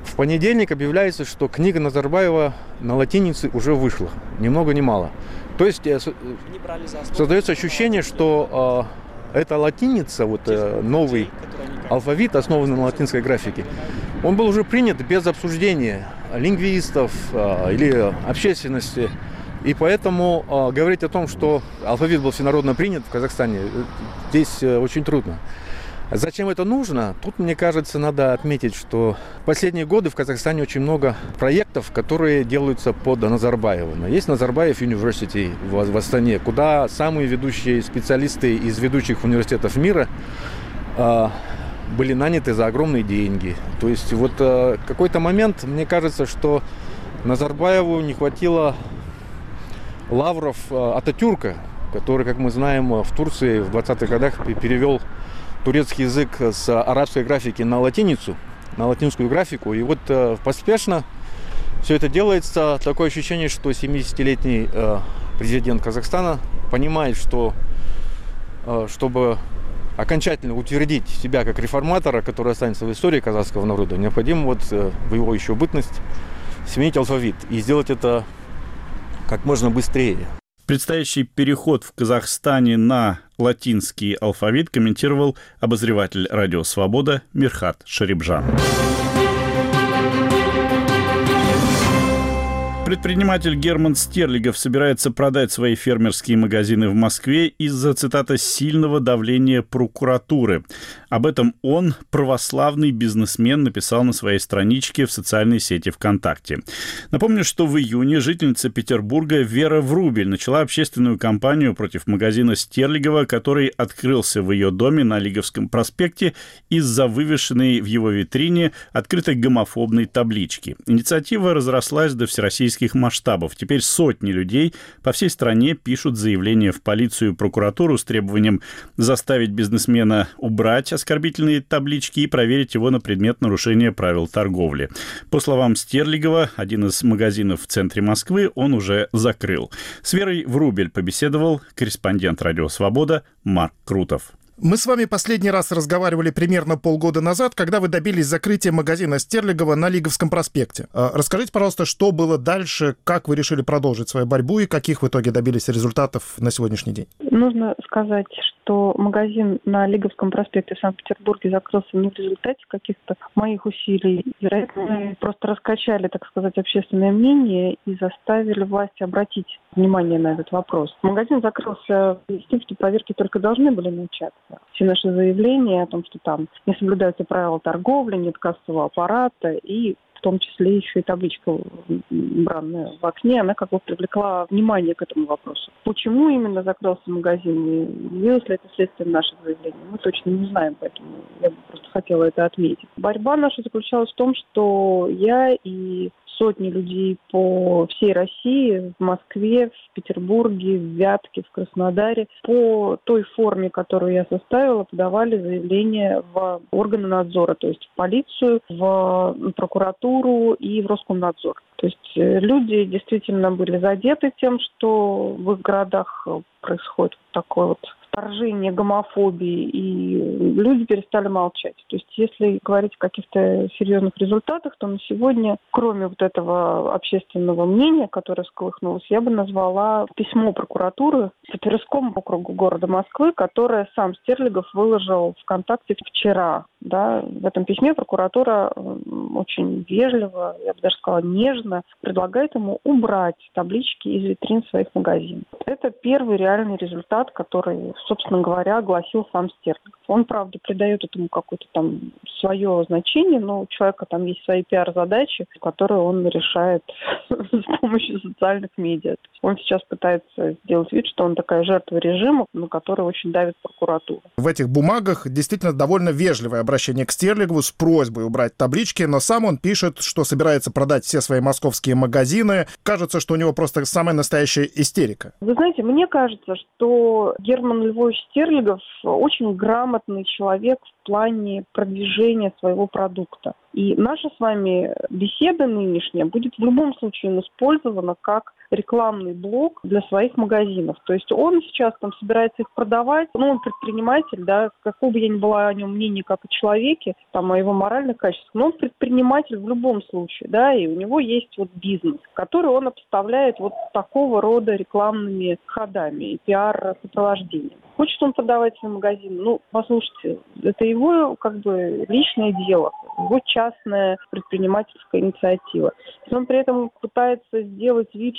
В понедельник объявляется, что книга Назарбаева на латинице уже вышла. Ни много ни мало. То есть создается ощущение, что эта латиница, новый алфавит, основанный на латинской графике, он был уже принят без обсуждения лингвистов или общественности. И поэтому говорить о том, что алфавит был всенародно принят в Казахстане, здесь очень трудно. Зачем это нужно? Тут, мне кажется, надо отметить, что в последние годы в Казахстане очень много проектов, которые делаются под Назарбаева. Есть Назарбаев University в Астане, куда самые ведущие специалисты из ведущих университетов мира были наняты за огромные деньги. То есть в какой-то момент, мне кажется, что Назарбаеву не хватило лавров Ататюрка, который, как мы знаем, в Турции в 20-х годах перевел турецкий язык с арабской графики на латиницу, на латинскую графику. И поспешно все это делается. Такое ощущение, что 70-летний президент Казахстана понимает, что чтобы окончательно утвердить себя как реформатора, который останется в истории казахского народа, необходимо в его еще бытность сменить алфавит и сделать это как можно быстрее. Предстоящий переход в Казахстане на латинский алфавит комментировал обозреватель «Радио Свобода» Мирхат Шарибжан. Предприниматель Герман Стерлигов собирается продать свои фермерские магазины в Москве из-за, цитата, «сильного давления прокуратуры». Об этом он, православный бизнесмен, написал на своей страничке в социальной сети ВКонтакте. Напомню, что в июне жительница Петербурга Вера Врубель начала общественную кампанию против магазина Стерлигова, который открылся в ее доме на Лиговском проспекте из-за вывешенной в его витрине открытой гомофобной таблички. Инициатива разрослась до всероссийских масштабов. Теперь сотни людей по всей стране пишут заявления в полицию и прокуратуру с требованием заставить бизнесмена убрать оскорбительные таблички и проверить его на предмет нарушения правил торговли. По словам Стерлигова, один из магазинов в центре Москвы он уже закрыл. С Верой Врубель побеседовал корреспондент «Радио Свобода» Марк Крутов. Мы с вами последний раз разговаривали примерно полгода назад, когда вы добились закрытия магазина Стерлигова на Лиговском проспекте. Расскажите, пожалуйста, что было дальше, как вы решили продолжить свою борьбу и каких в итоге добились результатов на сегодняшний день? Нужно сказать, что магазин на Лиговском проспекте в Санкт-Петербурге закрылся не в результате каких-то моих усилий. Вероятно, мы просто раскачали, так сказать, общественное мнение и заставили власти обратить внимание на этот вопрос. Магазин закрылся с тем, что проверки только должны были начаться. Все наши заявления о том, что там не соблюдаются правила торговли, нет кассового аппарата и в том числе еще и табличка бранная в окне, она как бы привлекла внимание к этому вопросу. Почему именно закрылся магазин и явилось ли это следствием наших заявлений, мы точно не знаем, поэтому я бы просто хотела это отметить. Борьба наша заключалась в том, что я и сотни людей по всей России, в Москве, в Петербурге, в Вятке, в Краснодаре, по той форме, которую я составила, подавали заявления в органы надзора, то есть в полицию, в прокуратуру и в Роскомнадзор. То есть люди действительно были задеты тем, что в их городах происходит такое вторжение гомофобии, и люди перестали молчать. То есть если говорить о каких-то серьезных результатах, то на сегодня, кроме этого общественного мнения, которое всколыхнулось, я бы назвала письмо прокуратуры по Тверскому округу города Москвы, которое сам Стерлигов выложил ВКонтакте вчера. Да, в этом письме прокуратура очень вежливо, я бы даже сказала, нежно предлагает ему убрать таблички из витрин своих магазинов. Это первый реальный результат, который, собственно говоря, огласил сам Стерлигов. Он, правда, придает этому какое-то там свое значение, но у человека там есть свои пиар-задачи, которые он решает с помощью социальных медиа. Он сейчас пытается сделать вид, что он такая жертва режима, на которую очень давит прокуратура. В этих бумагах действительно довольно вежливое обращение к Стерлигову с просьбой убрать таблички, но сам он пишет, что собирается продать все свои московские магазины. Кажется, что у него просто самая настоящая истерика. Вы знаете, мне кажется, что Герман Львович Стерлигов очень грамотный человек в плане продвижения своего продукта. И наша с вами беседа нынешняя будет в любом случае использована как рекламный блок для своих магазинов. То есть он сейчас там собирается их продавать, он предприниматель, да, какого бы я ни была о нем мнения как о человеке, там, о его моральных качествах, но он предприниматель в любом случае, да, и у него есть вот бизнес, который он обставляет вот такого рода рекламными ходами и пиар-сопровождением. Хочет он продавать свой магазин? Ну, послушайте, это его как бы личное дело, его частная предпринимательская инициатива. Если он при этом пытается сделать вид,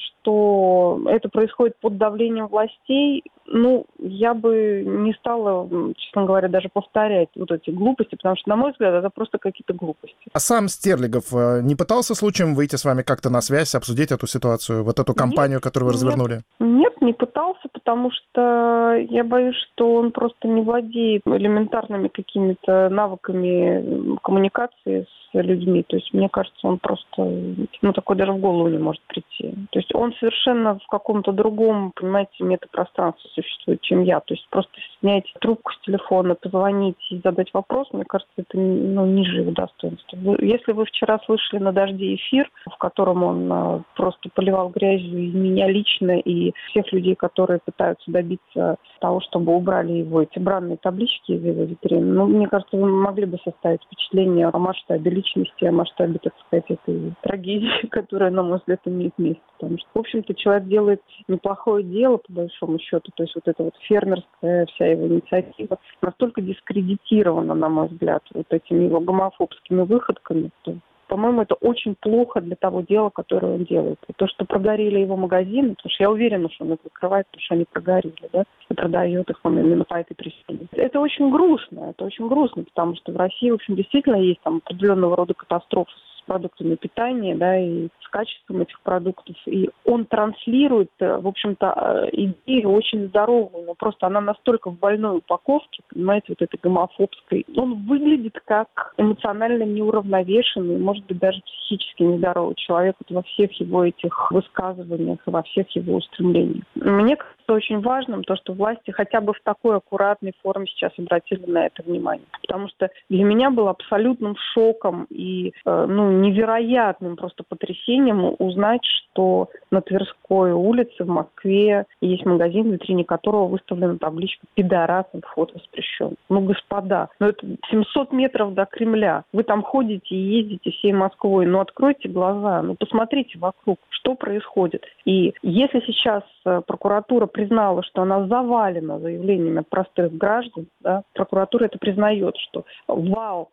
что это происходит под давлением властей, ну, я бы не стала, честно говоря, даже повторять вот эти глупости, потому что, на мой взгляд, это просто какие-то глупости. А сам Стерлигов не пытался случаем выйти с вами как-то на связь, обсудить эту ситуацию, вот эту кампанию, которую вы развернули? Нет, не пытался, потому что я боюсь, что он просто не владеет элементарными какими-то навыками коммуникации с людьми. То есть, мне кажется, он просто, такой даже в голову не может прийти. То есть, он совершенно в каком-то другом, понимаете, метапространстве существует, чем я. То есть, просто снять трубку с телефона, позвонить и задать вопрос, мне кажется, это ниже его достоинства. Если вы вчера слышали на «Дожде» эфир, в котором он просто поливал грязью и меня лично, и всех людей, которые пытаются добиться того, чтобы убрали его эти бранные таблички из его витрины, мне кажется, вы могли бы составить впечатление о масштабе личности, о масштабе, так сказать, этой трагедии, которая, на мой взгляд, имеет место. Потому что, в общем-то, человек делает неплохое дело, по большому счету. То есть вот эта вот фермерская вся его инициатива настолько дискредитирована, на мой взгляд, вот этими его гомофобскими выходками, что, по-моему, это очень плохо для того дела, которое он делает. И то, что прогорели его магазины, потому что я уверена, что он их закрывает, потому что они прогорели, да, и продает их он именно по этой причине. Это очень грустно, потому что в России, в общем, действительно есть там определенного рода катастрофы с продуктами питания, да, и с качеством этих продуктов. И он транслирует, в общем-то, идею очень здоровую, но просто она настолько в больной упаковке, понимаете, вот этой гомофобской. Он выглядит как эмоционально неуравновешенный, может быть, даже психически нездоровый человек вот во всех его этих высказываниях и во всех его устремлениях. Мне кажется очень важным то, что власти хотя бы в такой аккуратной форме сейчас обратили на это внимание. Потому что для меня было абсолютным шоком и невероятным просто потрясением узнать, что на Тверской улице в Москве есть магазин, в витрине которого выставлена табличка «Пидорас, вход воспрещен». Господа, это 700 метров до Кремля. Вы там ходите и ездите всей Москвой. Откройте глаза, посмотрите вокруг, что происходит. И если сейчас прокуратура признала, что она завалена заявлениями от простых граждан, да, прокуратура это признает, что вал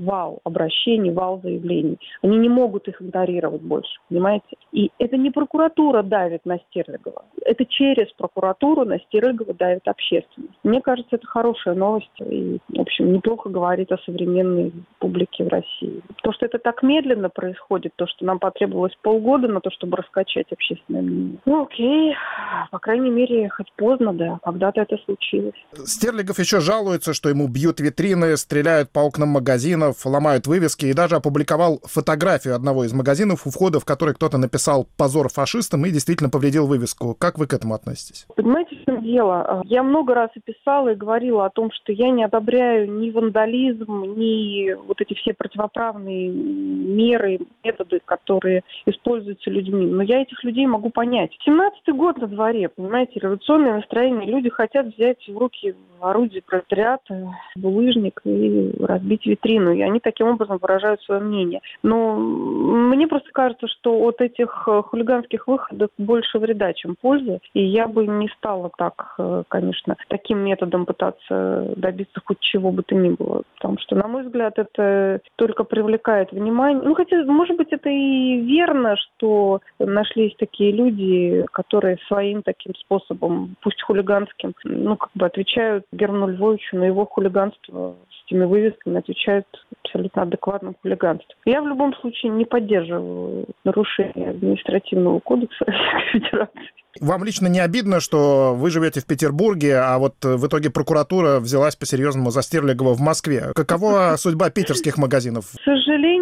обращений, вал заявлений. Они не могут их игнорировать больше, понимаете? И это не прокуратура давит на Стерлигова. Это через прокуратуру на Стерлигова давит общественность. Мне кажется, это хорошая новость и, в общем, неплохо говорит о современной публике в России. То, что это так медленно происходит, то, что нам потребовалось полгода на то, чтобы раскачать общественное мнение. Окей, по крайней мере, хоть поздно, да, когда-то это случилось. Стерлигов еще жалуется, что ему бьют витрины, стреляют по окнам магазинов, ломают вывески и даже опубликовал фотографию одного из магазинов, у входа в который кто-то написал «позор фашистам» и действительно повредил вывеску. Как вы к этому относитесь? Понимаете, в чем дело? Я много раз и писала, и говорила о том, что я не одобряю ни вандализм, ни вот эти все противоправные меры, методы, которые используются людьми. Но я этих людей могу понять. 17-й год на дворе, понимаете, революционное настроение. Люди хотят взять в руки орудие пролетариата, булыжник и разбить витрину. И они таким образом выражают свое мнение. Но мне просто кажется, что от этих хулиганских выходов больше вреда, чем пользы. И я бы не стала так, конечно, таким методом пытаться добиться хоть чего бы то ни было. Потому что, на мой взгляд, это только привлекает внимание. Хотя, может быть, это и верно, что нашлись такие люди, которые своим таким способом, пусть хулиганским, отвечают Герману Львовичу на его хулиганство с этими вывесками, отвечают абсолютно адекватным хулиганством. Я в любом случае не поддерживаю нарушение административного кодекса Российской Федерации. Вам лично не обидно, что вы живете в Петербурге, а вот в итоге прокуратура взялась по-серьезному за Стерлигова в Москве? Какова судьба питерских магазинов? К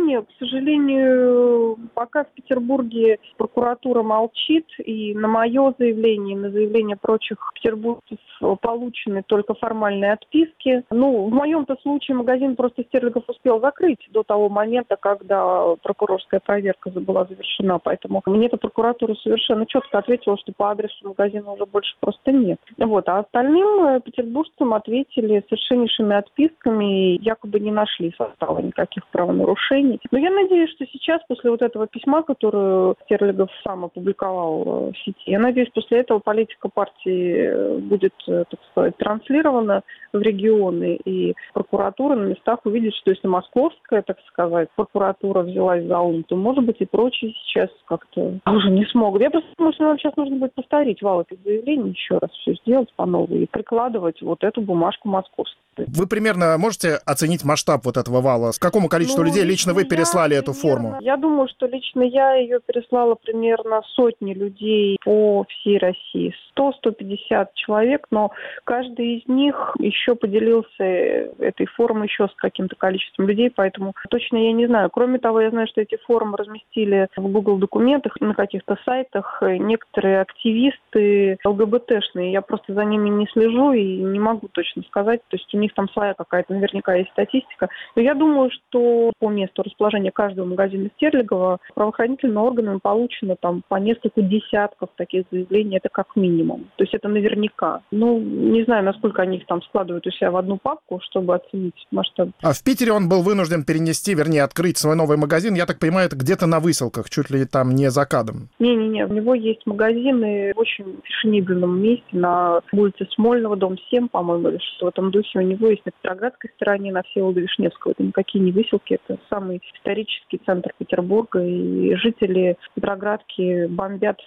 сожалению, пока в Петербурге прокуратура молчит, и на мое заявление, и на заявление прочих петербуржцев получены только формальные отписки. В моем-то случае магазин просто Стерлигов успел закрыть до того момента, когда прокурорская проверка была завершена. Поэтому мне-то прокуратура совершенно четко ответила, что по адресу магазина уже больше просто нет. А остальным петербуржцам ответили совершеннейшими отписками и якобы не нашли состава никаких правонарушений. Но я надеюсь, что сейчас, после вот этого письма, которое Стерлигов сам опубликовал в сети, я надеюсь, после этого политика партии будет, так сказать, транслирована в регионы, и прокуратура на местах увидит, что если московская, так сказать, прокуратура взялась за ум, то, может быть, и прочие сейчас как-то уже не смогут. Я просто думаю, что нам сейчас нужно будет повторить вал этих заявлений, еще раз все сделать по новой и прикладывать вот эту бумажку московскую. Вы примерно можете оценить масштаб вот этого вала? С какому количеству людей лично вы переслали эту форму? Я думаю, что лично я ее переслала примерно сотни людей по всей России. 100-150 человек, но каждый из них еще поделился этой формой еще с каким-то количеством людей, поэтому точно я не знаю. Кроме того, я знаю, что эти формы разместили в Google документах, на каких-то сайтах некоторые активисты ЛГБТшные. Я просто за ними не слежу и не могу точно сказать. То есть у них там своя какая-то наверняка есть статистика. Но я думаю, что по месту расположения каждого магазина Стерлигова правоохранительными органами получено там по несколько десятков таких заявлений. Это как минимум. То есть это наверняка. Не знаю, насколько они их там складывают у себя в одну папку, чтобы оценить масштаб. А в Питере он был вынужден открыть свой новый магазин. Я так понимаю, это где-то на Выселках, чуть ли там не за КАДом. Не-не-не, у него есть магазины в очень фешенебельном месте на улице Смольного, дом 7, по-моему, или что в этом духе. У него есть на Петроградской стороне, на Всеволода Вишневского. Это никакие не Выселки, это самый исторический центр Петербурга. И жители Петроградки бомбят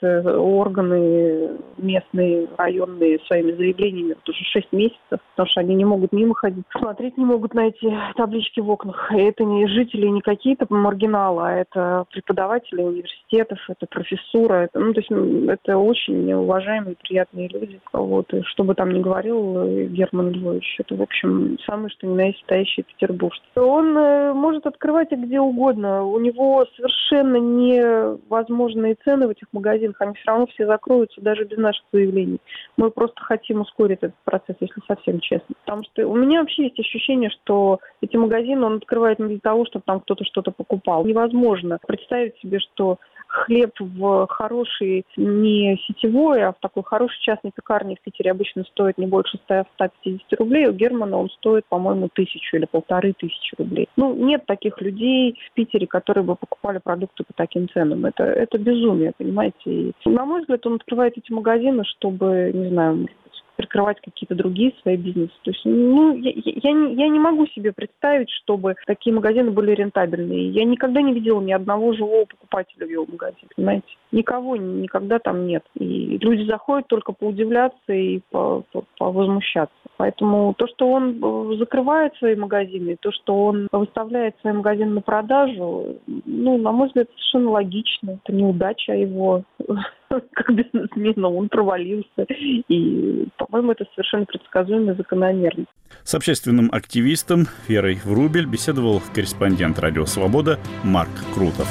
органы местные, районные своими заявлениями уже 6 месяцев, потому что они не могут мимо ходить, смотреть не могут на эти таблички в окнах. И это не жители, не какие-то маргиналы, а это преподаватели университетов, это профессура, это очень уважаемые, приятные люди. И что бы там ни говорил Герман Львович, это, в общем, самый что ни на есть стоящий петербуржец. Он может открывать их где угодно. У него совершенно невозможные цены в этих магазинах. Они все равно все закроются даже без наших заявлений. Мы просто хотим ускорить этот процесс, если совсем честно. Потому что у меня вообще есть ощущение, что эти магазины он открывает не для того, чтобы там кто-то что-то покупал. Невозможно представить себе, что хлеб в хороший, не сетевой, а в такой хорошей частной пекарне в Питере обычно стоит не больше 100-150 рублей. У Германа он стоит, по-моему, 1000 или 1500 рублей. Нет таких людей в Питере, которые бы покупали продукты по таким ценам. Это безумие, понимаете. И, на мой взгляд, он открывает эти магазины, чтобы, не знаю, прикрывать какие-то другие свои бизнесы. То есть, я не могу себе представить, чтобы такие магазины были рентабельные. Я никогда не видела ни одного живого покупателя в его магазине, понимаете? Никого никогда там нет. И люди заходят только поудивляться и повозмущаться. Поэтому то, что он закрывает свои магазины, то, что он выставляет свои магазины на продажу, на мой взгляд, совершенно логично. Это неудача его как бизнесмена, он провалился. И, по-моему, это совершенно предсказуемо и закономерно. С общественным активистом Верой Врубель беседовал корреспондент «Радио Свобода» Марк Крутов.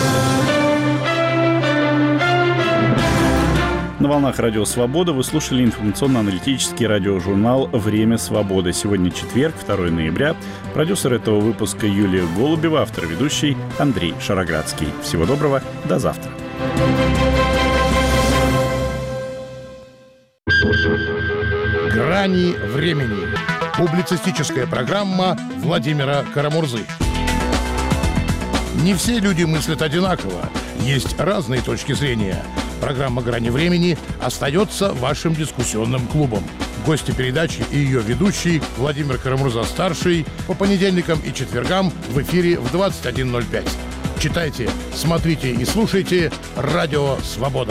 На волнах «Радио Свобода» вы слушали информационно-аналитический радиожурнал «Время свободы». Сегодня четверг, 2 ноября. Продюсер этого выпуска Юлия Голубева, автор и ведущий Андрей Шароградский. Всего доброго, до завтра. «Грани времени». Публицистическая программа Владимира Карамурзы. Не все люди мыслят одинаково. Есть разные точки зрения. Программа «Грани времени» остается вашим дискуссионным клубом. Гости передачи и ее ведущий Владимир Карамурза-старший по понедельникам и четвергам в эфире в 21:05. Читайте, смотрите и слушайте «Радио Свобода».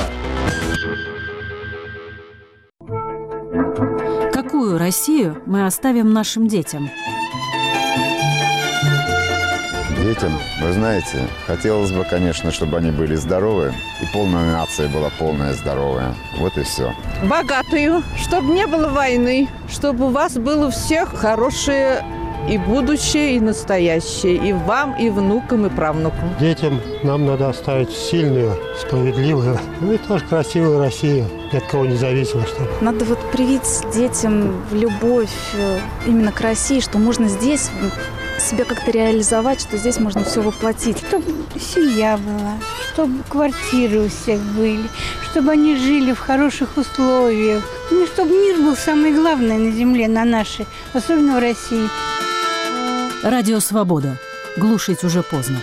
Какую Россию мы оставим нашим детям? детям, вы знаете, хотелось бы, конечно, чтобы они были здоровы, и полная нация была полная здоровая. Вот и все. Богатую, чтобы не было войны, чтобы у вас было у всех хорошее и будущее, и настоящее, и вам, и внукам, и правнукам. Детям нам надо оставить сильную, справедливую, и тоже красивую Россию, ни от кого не зависимо. Чтобы. Надо вот привить детям любовь именно к России, что можно здесь себя как-то реализовать, что здесь можно все воплотить. Чтобы семья была, чтобы квартиры у всех были, чтобы они жили в хороших условиях. Ну, чтобы мир был самое главное на земле, на нашей, особенно в России. Радио «Свобода». Глушить уже поздно.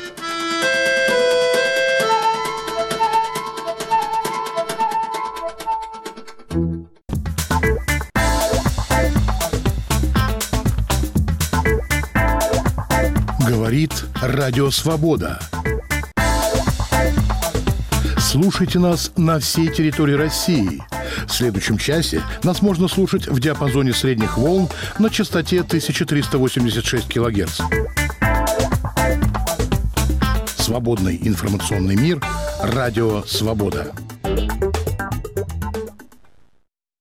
Говорит Радио «Свобода». Слушайте нас на всей территории России. В следующем часе нас можно слушать в диапазоне средних волн на частоте 1386 кГц. Свободный информационный мир. Радио «Свобода».